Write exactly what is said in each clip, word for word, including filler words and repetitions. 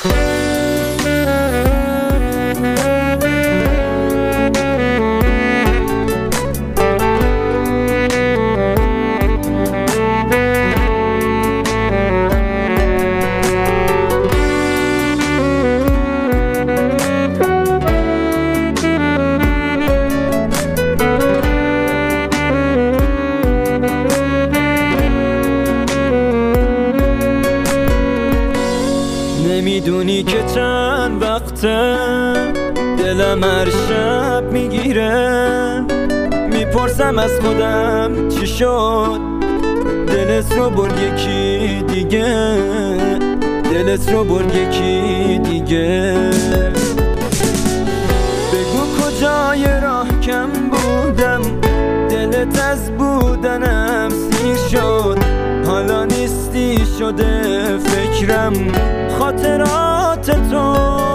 نمیدونی که چند وقته دلم هر شب میگیره، میپرسم از خودم چی شد دلت رو برد یکی دیگه، دلت رو برد یکی دیگه. بگو کجای راه کم بودم، دلت از بودنم سیر شد، حالا نیستی شده فکرم خاطرات تو.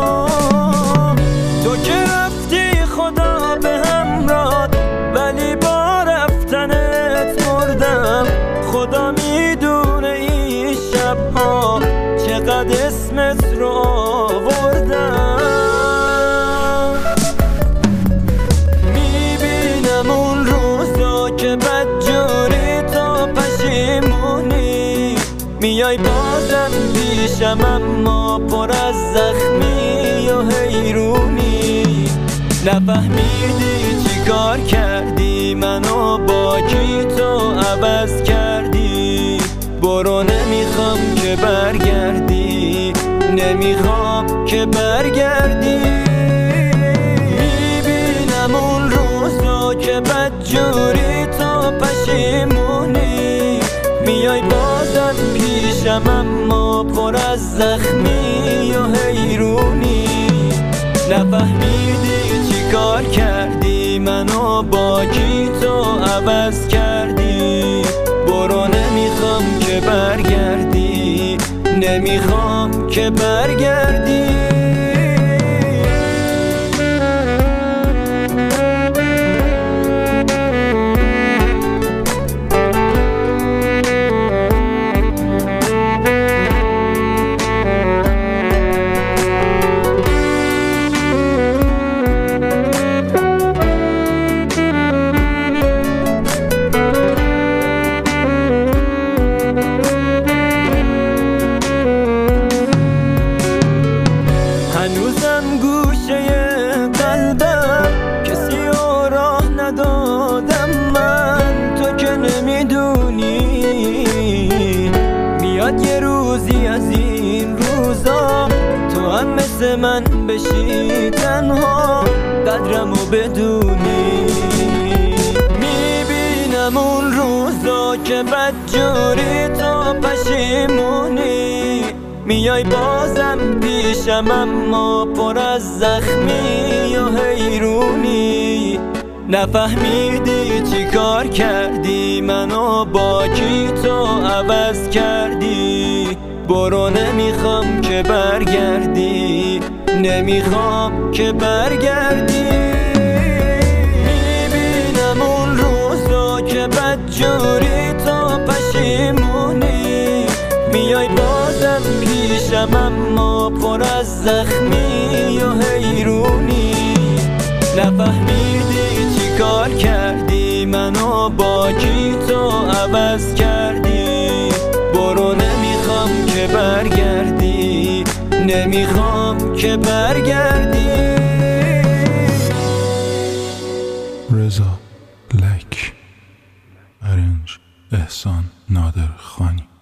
تو که رفتی خدا به همراه، ولی با رفتنت مردم. خدا میدونه این شبها چقدر اسمت رو آوردم. میبینم اون روزا که بدجوری تو پشیمونی، میای بازم پیشم اما پر از زخمی و حیرونی. نفهمیدی چی کار کردی، منو با کی تو عوض کردی. برو نمیخوام که برگردی، نمیخوام که برگردی. میبینم اون روزا که بدجوری تو پشیمونی، میای بازم پیشم اما پر از زخمی و حیرونی. نفهمیدی چی کار کردی، منو با کی تو عوض کردی. برو نمیخوام که برگردی، نمیخوام که برگردی. هنوزم گوشه قلبم کسی رو راه ندادم من. تو که نمیدونی میاد یه روزی از این روزا تو هم مثل من بشی تنها، قدرمو بدونی. میبینم اون روزا که بدجوری تو پشیمونی، میای بازم پیشم اما پر از زخمی و حیرونی. نفهمیدی چی کار کردی، منو با کی تو عوض کردی. برو نمیخوام که برگردی، نمیخوام که برگردی. میبینم اون روزا که بدجوری تو پشیمونی، میای بازم پیشم اما پر از زخمی و حیرونی. نفهمیدی چی کار کردی، منو با کی تو عوض کردی. برو نمیخوام که برگردی، نمیخوام که برگردی. رضا لک، ارنج احسان نادر خانی.